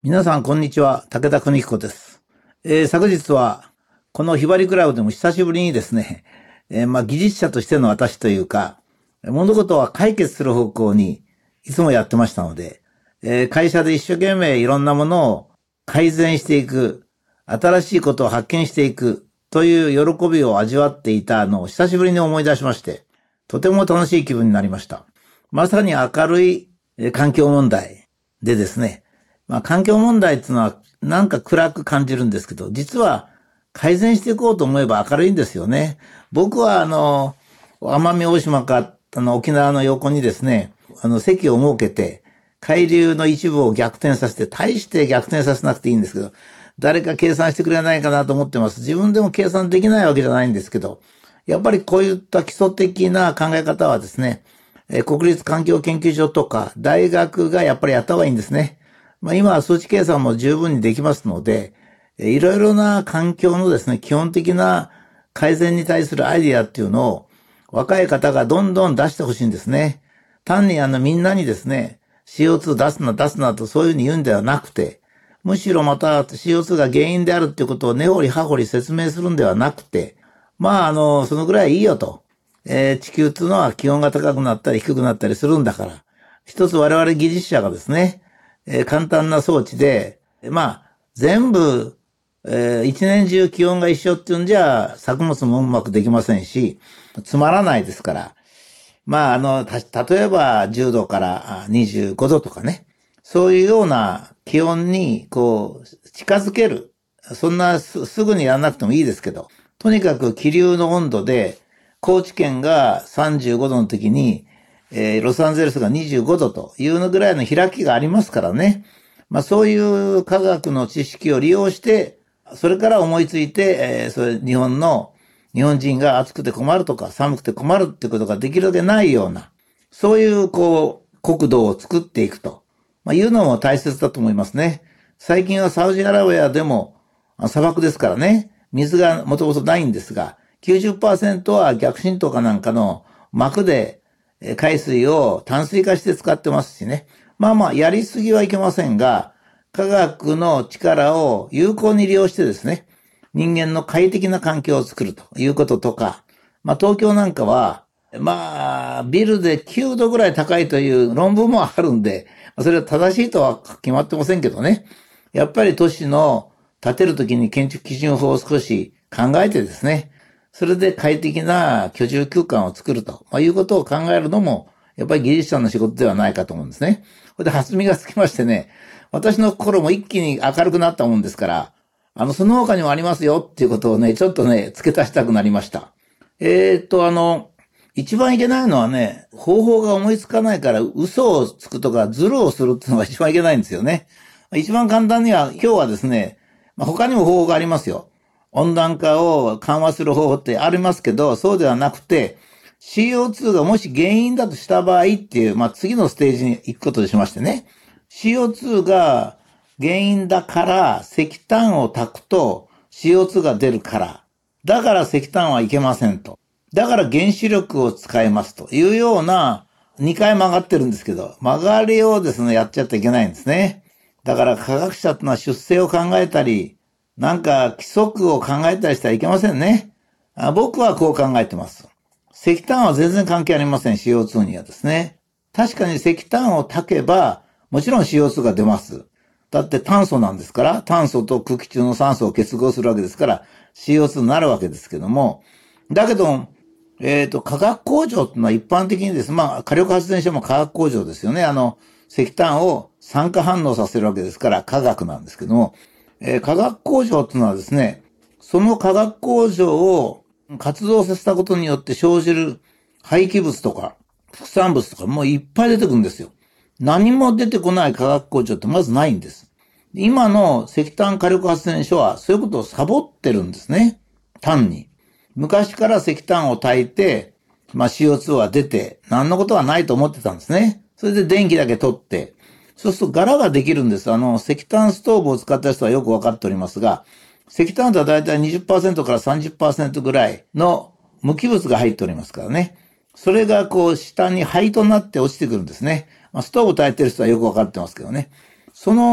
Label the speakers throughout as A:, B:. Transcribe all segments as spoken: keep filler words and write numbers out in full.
A: 皆さん、こんにちは。武田邦彦です。えー、昨日は、このひばりクラブでも久しぶりにですね、えー、まあ、技術者としての私というか、物事は解決する方向にいつもやってましたので、えー、会社で一生懸命いろんなものを改善していく、新しいことを発見していくという喜びを味わっていたのを久しぶりに思い出しまして、とても楽しい気分になりました。まさに明るい環境問題でですね、まあ、環境問題っていうのはなんか暗く感じるんですけど、実は改善していこうと思えば明るいんですよね。僕はあの、奄美大島か、あの、沖縄の横にですね、あの、席を設けて、海流の一部を逆転させて、大して逆転させなくていいんですけど、誰か計算してくれないかなと思ってます。自分でも計算できないわけじゃないんですけど、やっぱりこういった基礎的な考え方はですね、国立環境研究所とか大学がやっぱりやった方がいいんですね。まあ、今は数値計算も十分にできますので、いろいろな環境のですね、基本的な改善に対するアイディアっていうのを若い方がどんどん出してほしいんですね。単にあのみんなにですね、シーオーツー 出すな出すなとそういうふうに言うんではなくて、むしろまた シーオーツー が原因であるっていうことを根掘り葉掘り説明するんではなくて、まああの、そのぐらいいいよと。えー、地球っていうのは気温が高くなったり低くなったりするんだから、一つ我々技術者がですね、えー、簡単な装置で、まあ、全部、えー、一年中気温が一緒っていうんじゃ、作物もうまくできませんし、つまらないですから。まあ、あの、た、例えばじゅうどからにじゅうごどとかね、そういうような気温に、こう、近づける。そんなす、すぐにやらなくてもいいですけど、とにかく気流の温度で、高知県がさんじゅうごどの時に、えー、ロサンゼルスがにじゅうごどというのぐらいの開きがありますからね。まあそういう科学の知識を利用して、それから思いついて、えー、それ日本の、日本人が暑くて困るとか寒くて困るってことができるだけないような、そういうこう、国土を作っていくと、まあ、いうのも大切だと思いますね。最近はサウジアラビアでも砂漠ですからね、水がもともとないんですが、きゅうじゅっパーセント は逆浸透かなんかの膜で海水を淡水化して使ってますしね。まあまあ、やりすぎはいけませんが、科学の力を有効に利用してですね、人間の快適な環境を作るということとか、まあ東京なんかは、まあ、ビルできゅうどぐらい高いという論文もあるんで、それは正しいとは決まってませんけどね。やっぱり都市の建てるときに建築基準法を少し考えてですね、それで快適な居住空間を作ると、まあ、いうことを考えるのも、やっぱり技術者の仕事ではないかと思うんですね。それで弾みがつきましてね、私の心も一気に明るくなったもんですから、あの、その他にもありますよっていうことをね、ちょっとね、付け足したくなりました。えーっと、あの、一番いけないのはね、方法が思いつかないから嘘をつくとかズルをするっていうのが一番いけないんですよね。一番簡単には、今日はですね、まあ、他にも方法がありますよ。温暖化を緩和する方法ってありますけど、そうではなくて、シーオーツー がもし原因だとした場合っていう、まあ、次のステージに行くこととしましてね、シーオーツー が原因だから石炭を焚くと シーオーツー が出るから、だから石炭はいけませんと。だから原子力を使いますというようなにかい曲がってるんですけど、曲がりをですね、やっちゃっていけないんですね。だから科学者ってのは出世を考えたり、なんか規則を考えたりしてはいけませんね。あ、僕はこう考えてます。石炭は全然関係ありません、シーオーツー にはですね。確かに石炭を焚けば、もちろん シーオーツー が出ます。だって炭素なんですから、炭素と空気中の酸素を結合するわけですから、シーオーツー になるわけですけども、だけど、えっと、化学工場っていうのは一般的にです。まあ、火力発電所も化学工場ですよね。あの、石炭を酸化反応させるわけですから、化学なんですけども、えー、化学工場っていうのはですね、その化学工場を活動させたことによって生じる廃棄物とか副産物とかもういっぱい出てくるんですよ。何も出てこない化学工場ってまずないんです。今の石炭火力発電所はそういうことをサボってるんですね。単に。昔から石炭を焚いて、まあ シーオーツー は出て、何のことはないと思ってたんですね。それで電気だけ取って、そうすると柄ができるんです。あの、石炭ストーブを使った人はよくわかっておりますが、石炭とはだいたい にじゅっパーセント から さんじゅっパーセント ぐらいの無機物が入っておりますからね。それがこう下に灰となって落ちてくるんですね。まあ、ストーブ焚いてる人はよくわかってますけどね。その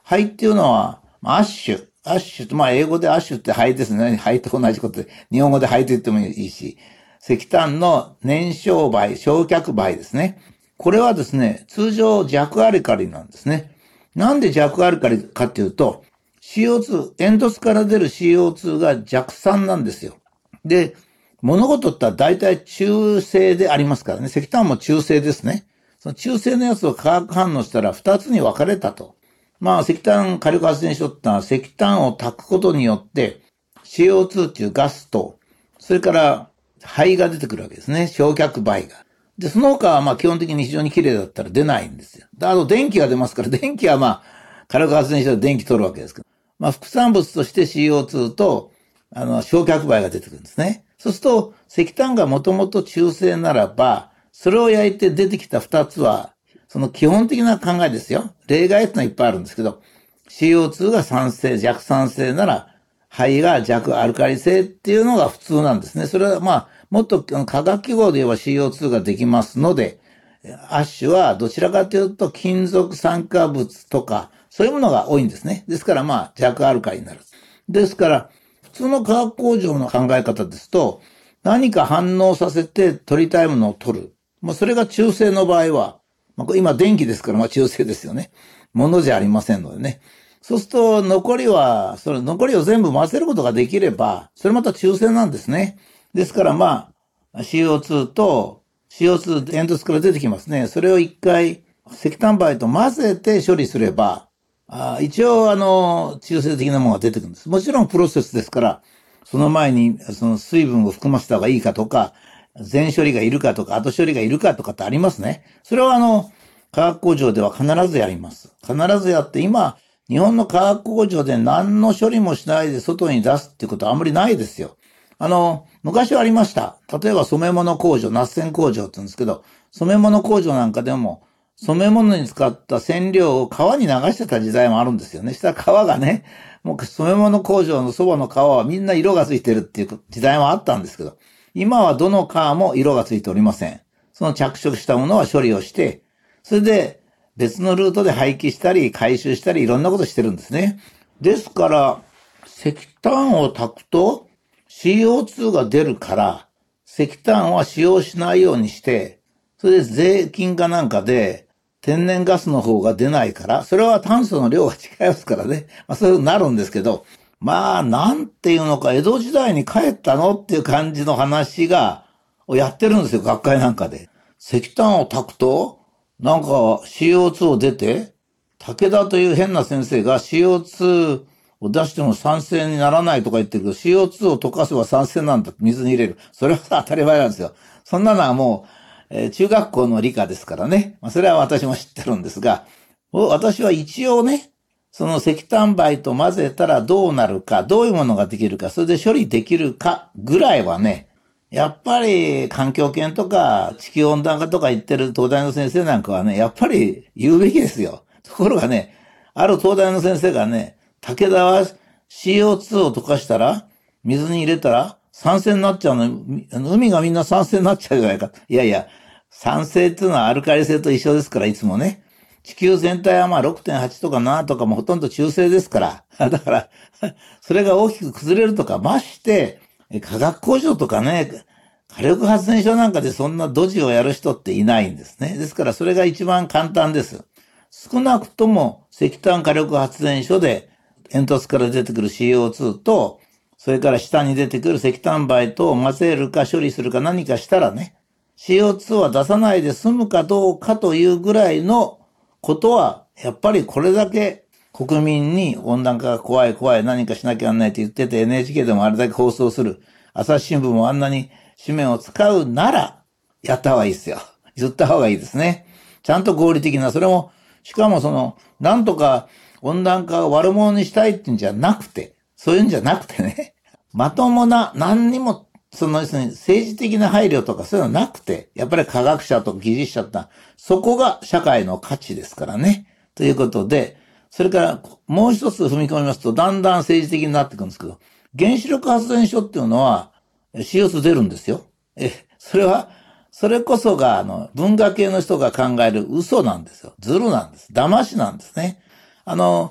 A: 灰っていうのは、アッシュ。アッシュって、まあ英語でアッシュって灰ですね。灰と同じことで、日本語で灰と言ってもいいし、石炭の燃焼灰、焼却灰ですね。これはですね、通常弱アルカリなんですね。なんで弱アルカリかっていうと、シーオーツー、煙突から出る シーオーツー が弱酸なんですよ。で、物事って大体中性でありますからね。石炭も中性ですね。その中性のやつを化学反応したら二つに分かれたと。まあ石炭火力発電所ってのは石炭を炊くことによって シーオーツー っていうガスと、それから灰が出てくるわけですね。焼却灰が。で、その他はまあ基本的に非常に綺麗だったら出ないんですよ。で、あと電気が出ますから、電気はまあ火力発電所で電気取るわけですけど。まあ副産物として シーオーツー とあの焼却灰が出てくるんですね。そうすると石炭がもともと中性ならば、それを焼いて出てきた二つは、その基本的な考えですよ。例外ってのはいっぱいあるんですけど、シーオーツー が酸性、弱酸性なら、灰が弱アルカリ性っていうのが普通なんですね。それはまあ、もっと化学記号で言えば シーオーツー ができますので、アッシュはどちらかというと金属酸化物とか、そういうものが多いんですね。ですからまあ、弱アルカリになる。ですから、普通の化学工場の考え方ですと、何か反応させて取りたいものを取る。まあ、それが中性の場合は、まあ、今電気ですから、まあ中性ですよね。ものじゃありませんのでね。そうすると、残りは、それ、残りを全部混ぜることができれば、それまた中性なんですね。ですからまあ、シーオーツー と シーオーツー 煙突から出てきますね。それを一回、石炭灰と混ぜて処理すれば、あ一応、あの、中性的なものが出てくるんです。もちろんプロセスですから、その前に、その水分を含ませた方がいいかとか、前処理がいるかとか、後処理がいるかとかってありますね。それはあの、化学工場では必ずやります。必ずやって今、日本の化学工場で何の処理もしないで外に出すっていうことはあんまりないですよ。あの、昔はありました。例えば染め物工場、ナッセン工場って言うんですけど、染め物工場なんかでも、染め物に使った染料を川に流してた時代もあるんですよね。したら川がね、もう染め物工場のそばの川はみんな色がついてるっていう時代もあったんですけど、今はどの川も色がついておりません。その着色したものは処理をして、それで別のルートで廃棄したり回収したりいろんなことしてるんですね。ですから、石炭を炊くと シーオーツー が出るから、石炭は使用しないようにして、それで税金かなんかで天然ガスの方が出ないから、それは炭素の量が違いますからね。まあそういうふうになるんですけど、まあ、なんていうのか、江戸時代に帰ったのっていう感じの話が、をやってるんですよ、学会なんかで。石炭を炊くと、なんか シーオーツー を出て、武田という変な先生が シーオーツー を出しても酸性にならないとか言ってるけど、シーオーツー を溶かせば酸性なんだって水に入れる。それは当たり前なんですよ。そんなのはもう、えー、中学校の理科ですからね。まあ、それは私も知ってるんですが、私は一応ね、その石炭灰と混ぜたらどうなるか、どういうものができるか、それで処理できるかぐらいはね、やっぱり環境圏とか地球温暖化とか言ってる東大の先生なんかはね、やっぱり言うべきですよ。ところがね、ある東大の先生がね、武田は シーオーツー を溶かしたら、水に入れたら酸性になっちゃうの、海がみんな酸性になっちゃうじゃないか。いやいや、酸性っていうのはアルカリ性と一緒ですから、いつもね。地球全体はまあ ろくてんはち とかななとかもほとんど中性ですから。だから、それが大きく崩れるとか、まして、化学工場とかね、火力発電所なんかでそんなドジをやる人っていないんですね。ですからそれが一番簡単です。少なくとも石炭火力発電所で煙突から出てくる シーオーツー と、それから下に出てくる石炭灰と混ぜるか処理するか何かしたらね、シーオーツー は出さないで済むかどうかというぐらいのことは、やっぱりこれだけ国民に温暖化が怖い怖い何かしなきゃならないって言ってて エヌエイチケー でもあれだけ放送する。朝日新聞もあんなに紙面を使うなら、やった方がいいですよ。言った方がいいですね。ちゃんと合理的な、それも、しかもその、なんとか温暖化を悪者にしたいっていうんじゃなくて、そういうんじゃなくてね、まともな、何にも、そのですね、政治的な配慮とかそういうのなくて、やっぱり科学者と技術者って、そこが社会の価値ですからね。ということで、それからもう一つ踏み込みますと、だんだん政治的になっていくんですけど、原子力発電所っていうのは シーオーツー 出るんですよ。え、それは、それこそが、あの、文化系の人が考える嘘なんですよ。ズルなんです。騙しなんですね。あの、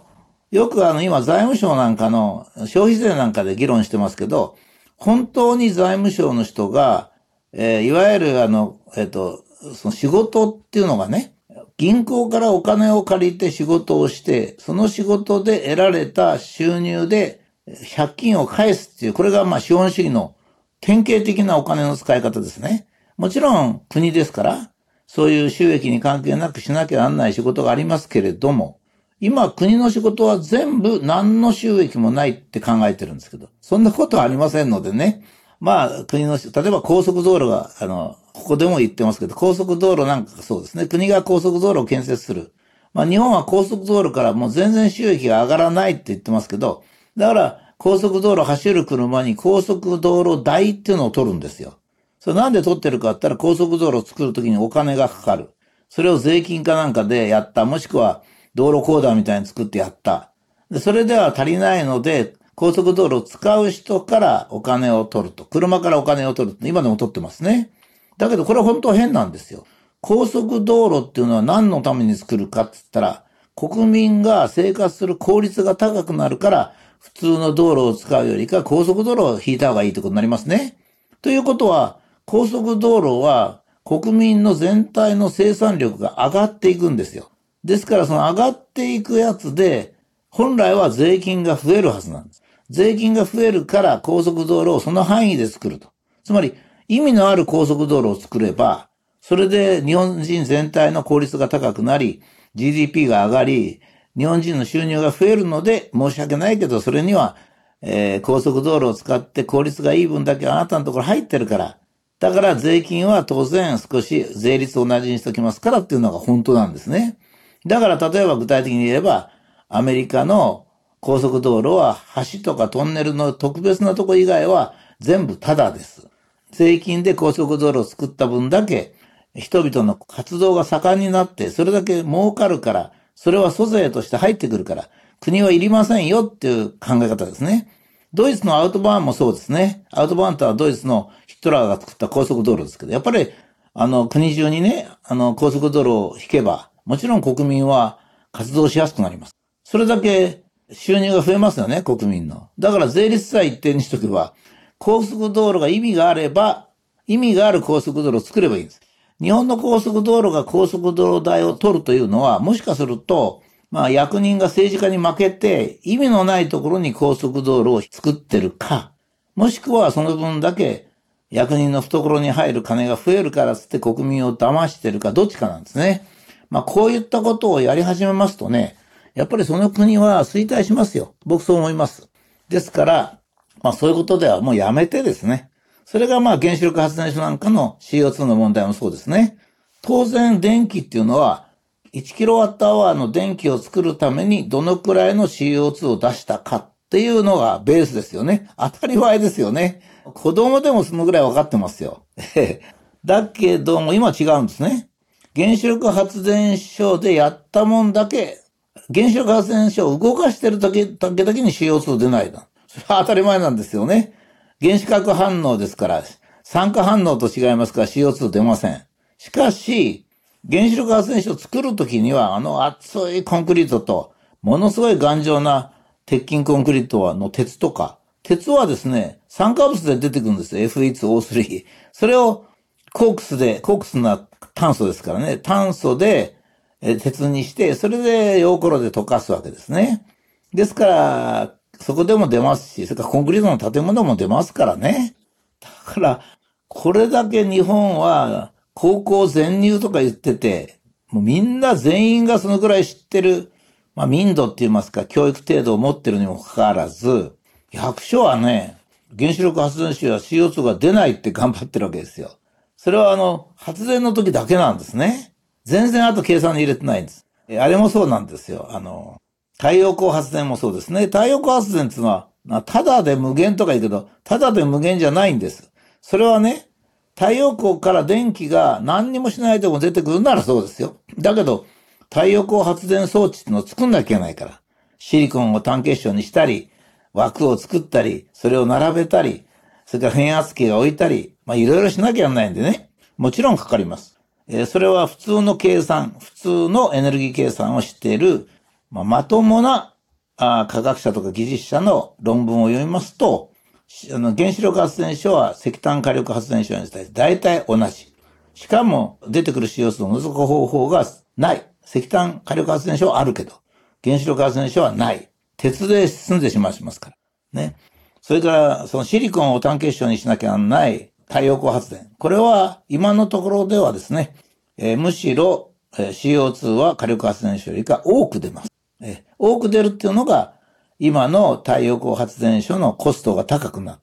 A: よくあの今財務省なんかの消費税なんかで議論してますけど、本当に財務省の人が、えーいわゆるあの、えっと、その仕事っていうのがね、銀行からお金を借りて仕事をして、その仕事で得られた収入で借金を返すっていう、これがまあ資本主義の典型的なお金の使い方ですね。もちろん国ですから、そういう収益に関係なくしなきゃなんない仕事がありますけれども、今国の仕事は全部何の収益もないって考えてるんですけど、そんなことはありませんのでね。まあ国の、例えば高速道路が、あの、ここでも言ってますけど、高速道路なんかそうですね。国が高速道路を建設する。まあ日本は高速道路からもう全然収益が上がらないって言ってますけど、だから高速道路走る車に高速道路代っていうのを取るんですよ。それなんで取ってるかって言ったら高速道路を作るときにお金がかかる。それを税金かなんかでやった。もしくは道路コーダーみたいに作ってやった。で、それでは足りないので、高速道路を使う人からお金を取ると。車からお金を取ると。今でも取ってますね。だけどこれは本当は変なんですよ。高速道路っていうのは何のために作るかって言ったら、国民が生活する効率が高くなるから、普通の道路を使うよりか高速道路を引いた方がいいってことになりますね。ということは、高速道路は国民の全体の生産力が上がっていくんですよ。ですからその上がっていくやつで、本来は税金が増えるはずなんです。税金が増えるから高速道路をその範囲で作ると。つまり意味のある高速道路を作れば、それで日本人全体の効率が高くなり、ジーディーピー が上がり、日本人の収入が増えるので、申し訳ないけど、それには、えー高速道路を使って効率がいい分だけあなたのところ入ってるから、だから税金は当然少し税率を同じにしときますからっていうのが本当なんですね。だから例えば具体的に言えば、アメリカの高速道路は橋とかトンネルの特別なとこ以外は全部タダです。税金で高速道路を作った分だけ人々の活動が盛んになってそれだけ儲かるから、それは租税として入ってくるから国はいりませんよっていう考え方ですね。ドイツのアウトバーンもそうですね。アウトバーンとはドイツのヒトラーが作った高速道路ですけど、やっぱり、あの、国中にね、あの、高速道路を引けば、もちろん国民は活動しやすくなります。それだけ収入が増えますよね、国民の。だから税率さえ一定にしとけば、高速道路が意味があれば、意味がある高速道路を作ればいいんです。日本の高速道路が高速道路代を取るというのは、もしかすると、まあ役人が政治家に負けて意味のないところに高速道路を作ってるか、もしくはその分だけ役人の懐に入る金が増えるからつって国民を騙してるかどっちかなんですね。まあこういったことをやり始めますとね、やっぱりその国は衰退しますよ。僕そう思います。ですから、まあそういうことではもうやめてですね。それがまあ原子力発電所なんかの シーオーツー の問題もそうですね。当然電気っていうのはいちキロワットアワーの電気を作るためにどのくらいの シーオーツー を出したかっていうのがベースですよね。当たり前ですよね。子供でもそのぐらい分かってますよ。だけども今違うんですね。原子力発電所でやったもんだけ、原子力発電所を動かしてるだけだけだけに シーオーツー 出ないな。それは当たり前なんですよね。原子核反応ですから、酸化反応と違いますから シーオーツー 出ません。しかし、原子力発電所を作るときには、あの厚いコンクリートと、ものすごい頑丈な鉄筋コンクリートの鉄とか、鉄はですね、酸化物で出てくるんですよ。エフイーツーオースリー。それをコークスで、コークスな炭素ですからね、炭素で鉄にして、それで溶鉱炉で溶かすわけですね。ですから、そこでも出ますし、それからコンクリートの建物も出ますからね。だから、これだけ日本は、高校全入とか言ってて、もうみんな全員がそのくらい知ってる、まあ民度って言いますか、教育程度を持ってるにもかかわらず、役所はね、原子力発電所は シーオーツー が出ないって頑張ってるわけですよ。それはあの、発電の時だけなんですね。全然あと計算に入れてないんです。あれもそうなんですよ。あの、太陽光発電もそうですね。太陽光発電っていうのは、ただで無限とか言うけど、ただで無限じゃないんです。それはね、太陽光から電気が何にもしないでも出てくるならそうですよ。だけど、太陽光発電装置ってのを作んなきゃいけないから。シリコンを単結晶にしたり、枠を作ったり、それを並べたり、それから変圧器を置いたり、まあいろいろしなきゃいけないんでね。もちろんかかります。えー、それは普通の計算、普通のエネルギー計算をしている、まあ、まともなあ科学者とか技術者の論文を読みますと、あの原子力発電所は石炭火力発電所に対して大体同じ。しかも出てくる シーオーツー を除く方法がない。石炭火力発電所はあるけど、原子力発電所はない。鉄で進んでしまいますから。ね。それから、そのシリコンを単結晶にしなきゃならない太陽光発電。これは今のところではですね、えー、むしろ、えー、シーオーツー は火力発電所よりか多く出ます。えー、多く出るっていうのが、今の太陽光発電所のコストが高くなって、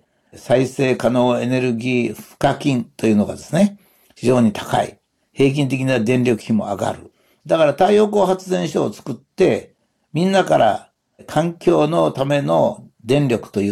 A: 再生可能エネルギー賦課金というのがですね、非常に高い。平均的な電力費も上がる。だから太陽光発電所を作って、みんなから環境のための電力と言って、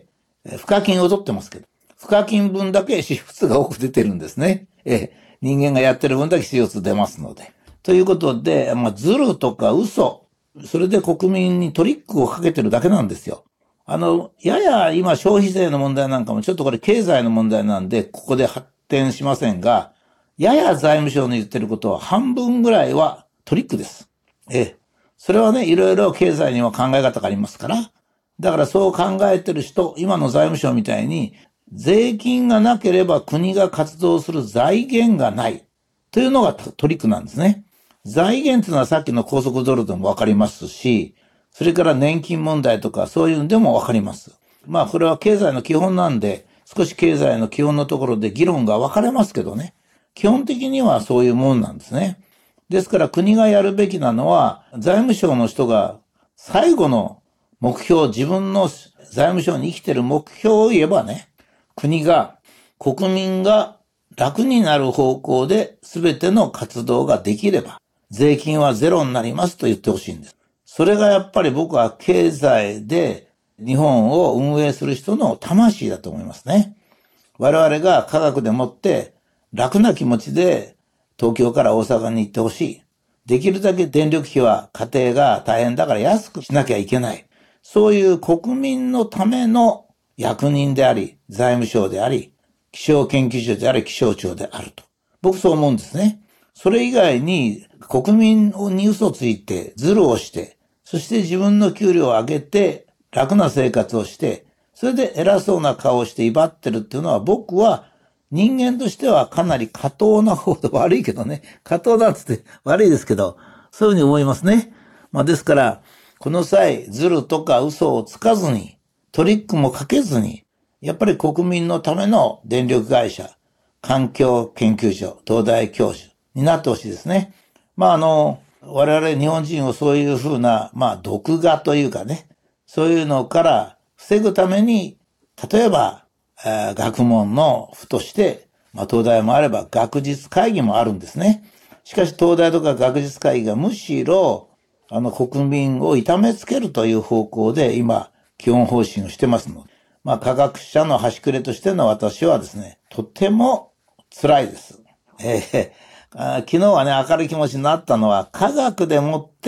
A: 賦課金を取ってますけど、賦課金分だけ シーオーツー が多く出てるんですね。え人間がやってる分だけ シーオーツー 出ますので。ということで、まあ、ズルとか嘘、それで国民にトリックをかけてるだけなんですよ。あの、やや今消費税の問題なんかもちょっとこれ経済の問題なんで、ここで発展しませんが、やや財務省の言ってることは半分ぐらいはトリックです。ええ。それはね、いろいろ経済には考え方がありますから。だからそう考えてる人、今の財務省みたいに、税金がなければ国が活動する財源がない。というのがトリックなんですね。財源というのはさっきの高速道路でもわかりますし、それから年金問題とかそういうのでもわかります。まあこれは経済の基本なんで、少し経済の基本のところで議論が分かれますけどね。基本的にはそういうもんなんですね。ですから国がやるべきなのは、財務省の人が最後の目標、自分の財務省に生きてる目標を言えばね、国が、国民が楽になる方向で全ての活動ができれば、税金はゼロになりますと言ってほしいんです。それがやっぱり僕は経済で日本を運営する人の魂だと思いますね。我々が科学でもって楽な気持ちで東京から大阪に行ってほしい。できるだけ電力費は家庭が大変だから安くしなきゃいけない。そういう国民のための役人であり、財務省であり、気象研究所であり、気象庁であると。僕そう思うんですね。それ以外に国民に嘘ついて、ズルをして、そして自分の給料を上げて、楽な生活をして、それで偉そうな顔をして威張ってるっていうのは僕は人間としてはかなり過当な方で悪いけどね。過当だっつって悪いですけど、そういうふうに思いますね。まあですから、この際、ズルとか嘘をつかずに、トリックもかけずに、やっぱり国民のための電力会社、環境研究所、東大教授になってほしいですね。まああの、我々日本人をそういうふうな、まあ毒画というかね、そういうのから防ぐために、例えば、えー、学問の府として、まあ東大もあれば学術会議もあるんですね。しかし東大とか学術会議がむしろ、あの国民を痛めつけるという方向で今、基本方針をしてますので、まあ科学者の端くれとしての私はですね、とても辛いです。えー、あ昨日はね、明るい気持ちになったのは、科学でもって、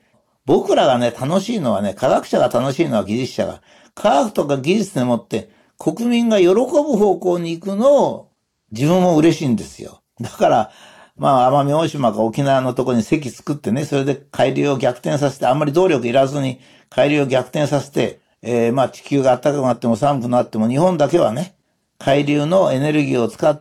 A: 僕らがね、楽しいのはね、科学者が楽しいのは技術者が、科学とか技術でもって、国民が喜ぶ方向に行くのを、自分も嬉しいんですよ。だから、まあ、奄美大島か沖縄のところに席作ってね、それで海流を逆転させて、あんまり動力いらずに海流を逆転させて、えー、まあ地球が暖かくなっても寒くなっても日本だけはね、海流のエネルギーを使って、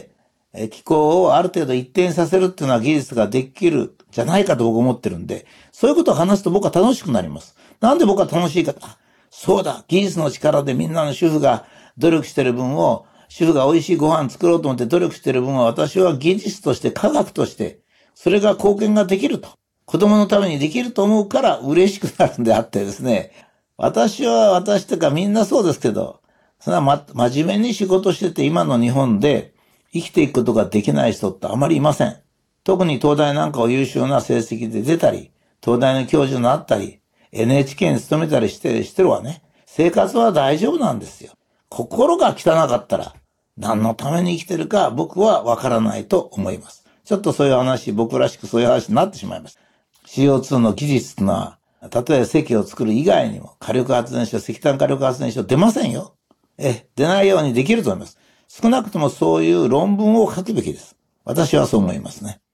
A: えー、気候をある程度一定にさせるっていうのは技術ができるじゃないかと僕思ってるんで、そういうことを話すと僕は楽しくなります。なんで僕は楽しいか、あ、そうだ、技術の力でみんなの主婦が努力してる分を、主婦が美味しいご飯作ろうと思って努力してる分は私は技術として科学として、それが貢献ができると。子供のためにできると思うから嬉しくなるんであってですね。私は私とかみんなそうですけど、そんな、ま、真面目に仕事してて今の日本で生きていくことができない人ってあまりいません。特に東大なんかを優秀な成績で出たり、東大の教授になったり、エヌエイチケー に勤めたりしてしてるわね。生活は大丈夫なんですよ。心が汚かったら、何のために生きてるか僕はわからないと思います。ちょっとそういう話、僕らしくそういう話になってしまいました。シーオーツー の技術というのは、例えば石を作る以外にも火力発電所、石炭火力発電所出ませんよ。え、出ないようにできると思います。少なくともそういう論文を書くべきです。私はそう思いますね。